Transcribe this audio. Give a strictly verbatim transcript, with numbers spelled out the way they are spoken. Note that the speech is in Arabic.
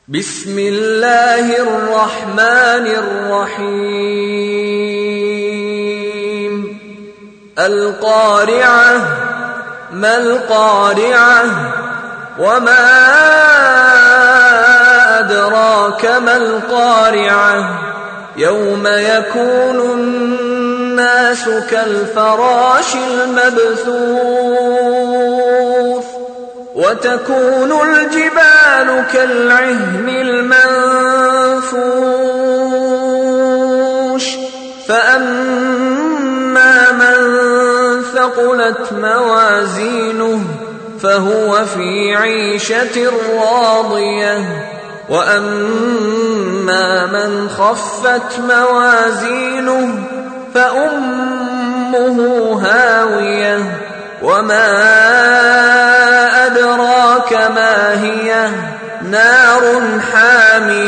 بسم الله الرحمن الرحيم القارعة ما القارعة وما أدراك ما القارعة يوم يكون الناس كالفراش المبثوث وتكون الجبال كالعهن المنفوش فأما من ثقلت موازينه فهو في عيشة راضية وأما من خفت موازينه فأمه هاوية وما أدراك ما هي نار حامية